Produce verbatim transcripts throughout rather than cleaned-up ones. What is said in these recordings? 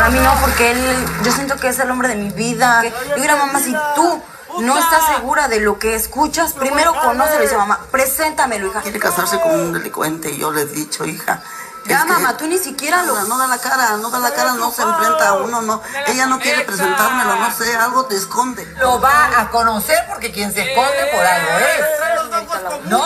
mí no, porque él, yo siento que es el hombre de mi vida. Yo digo, mamá, si tú no estás segura de lo que escuchas, primero conócelo. Y dice, mamá, preséntamelo, hija. Quiere casarse con un delincuente y yo le he dicho, hija. Ya, mamá, tú ni siquiera lo... No da la cara, no da la cara, no se enfrenta a uno, no. Ella no quiere presentármelo, no sé, algo te esconde. Lo va a conocer porque quien se esconde por algo es. ¿No?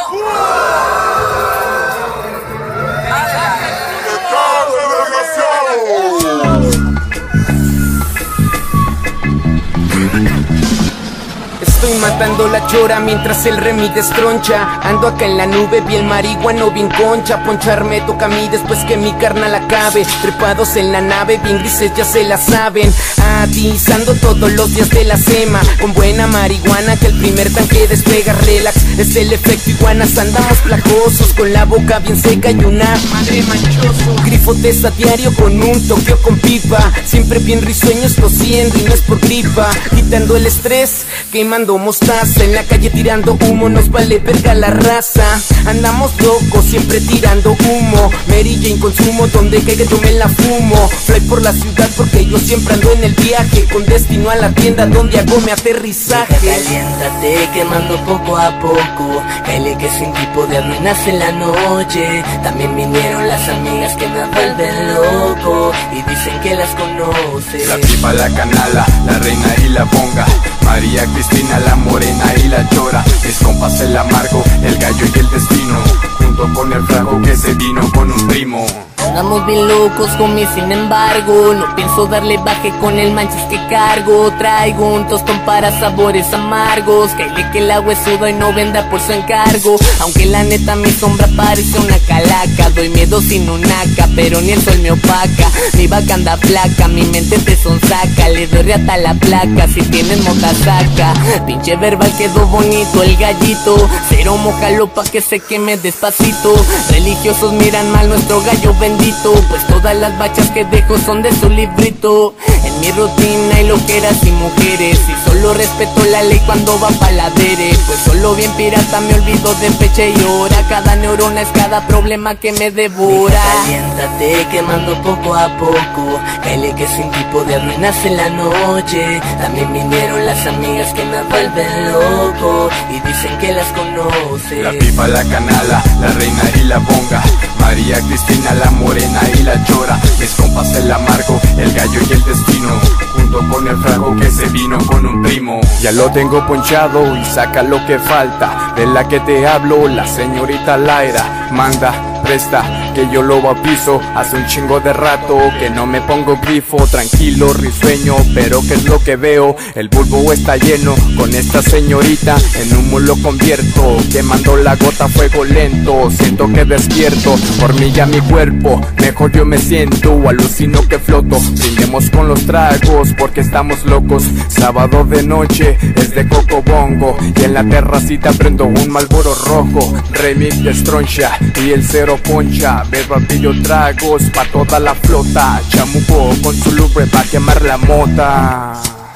Estoy matando la chora mientras el Remy destroncha. Ando acá en la nube, bien marihuano, bien concha. Poncharme toca a mí después que mi carnal acabe. Trepados en la nave, bien grises ya se la saben. Atizando todos los días de la sema. Con buena marihuana que el primer tanque despega. Relax, es el efecto iguanas. Andamos placosos, con la boca bien seca y una madre manchoso. Grifotes a diario con un toqueo con pipa. Siempre bien risueños tosiendo y no es por gripa. Quitando el estrés, quemando mostaza. En la calle tirando humo, nos vale verga la raza. Andamos locos, siempre tirando humo. Mary Jane consumo, donde caiga yo me la fumo. Fly por la ciudad porque yo siempre ando en el viaje. Con destino a la tienda donde hago mi aterrizaje. Caliéntate, quemando poco a poco. Cáele que sin tipo de arruinarse en la noche. También vinieron las amigas que me vuelven loco y dicen que las conoce. La pipa, la canala, la reina y la bonga. María Cristina, la morena y la chora. Mis compas el amargo, el gallo y el destino. Junto con el frago que se vino con un primo. Andamos bien locos, homie, sin embargo no pienso darle baje con el manches que cargo. Traigo un tostón para sabores amargos. Cáele que el agua es suda y no venda por su encargo. Aunque la neta mi sombra parece una calaca. Doy miedo sin unaca, pero ni el sol me opaca. Mi vaca anda flaca, mi mente te sonsaca. Le doy reata la placa, si tienes mota saca. Pinche verbal quedó bonito el gallito. Cero mojalo pa' que se queme despacito. Religiosos miran mal nuestro gallo bendito, pues todas las bachas que dejo son de su librito. En mi rutina hay loqueras y mujeres, y solo respeto la ley cuando va pa' la dere. Pues solo bien pirata me olvido de fecha y hora. Cada neurona es cada problema que me devora. Caliéntate, quemando poco a poco. Cáele que sin tipo de arruinarse en la noche. También vinieron las amigas que me vuelven loco y dicen que las conoce. La pipa, la canala, la reina y la bonga. María Cristina, la morena y la chora. Mis compas el amargo, el gallo y el destino. Junto con el frago que se vino con un primo. Ya lo tengo ponchado y saca lo que falta. De la que te hablo, la señorita Laira. Manda, presta, que yo lo bautizo. Hace un chingo de rato que no me pongo grifo. Tranquilo, risueño, pero ¿qué es lo que veo? El bulbo está lleno, con esta señorita en humo lo convierto. Quemando la gota, fuego lento. Siento que despierto, hormiga mi cuerpo. Mejor yo me siento, alucino que floto. Brindemos con los tragos porque estamos locos. Sábado de noche es de coco bongo. Y en la terracita prendo un Marlboro rojo. Remix de Stroncha y el cero poncha. Beba pillo tragos pa' toda la flota. Chamuco con su lumbre pa' quemar la mota.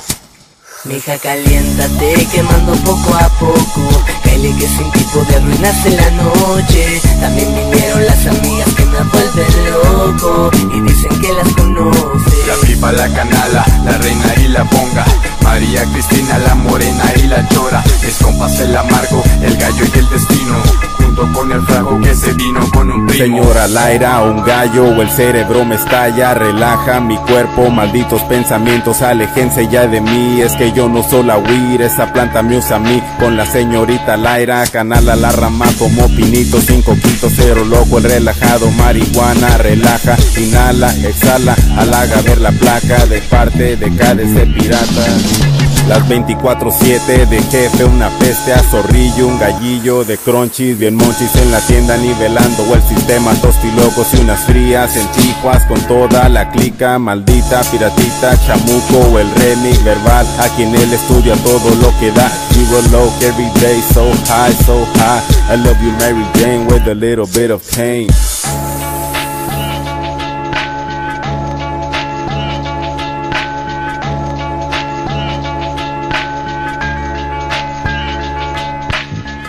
Mija, caliéntate, quemando poco a poco. Cáele que sin tipo de arruinarse en la noche. También vinieron las amigas que me vuelven loco y dicen que las conoce. La pipa, la canala, la reina y la bonga. María Cristina, la morena y la chora. Mis compas el amargo, el gallo y el destino. Junto con el frago que se vino con un primo. Señora Laira, un gallo o el cerebro me estalla. Relaja mi cuerpo, malditos pensamientos, aléjense ya de mí. Es que yo no soy la weed, esa planta me usa a mí. Con la señorita Laira, canala la rama como pinito. Cinco quintos, cero loco, el relajado. Marihuana, relaja, inhala, exhala. Halaga ver la placa de parte de K D C Pirata. Las veinticuatro siete de jefe, una peste a zorrillo, un gallillo de crunchies, bien monchis en la tienda nivelando el sistema, tostilocos y unas frías en Tijuas con toda la clica, maldita piratita, chamuco o el remix verbal, aquí en el estudio a todo lo que da, vivo low every day, so high, so high, I love you Mary Jane with a little bit of pain.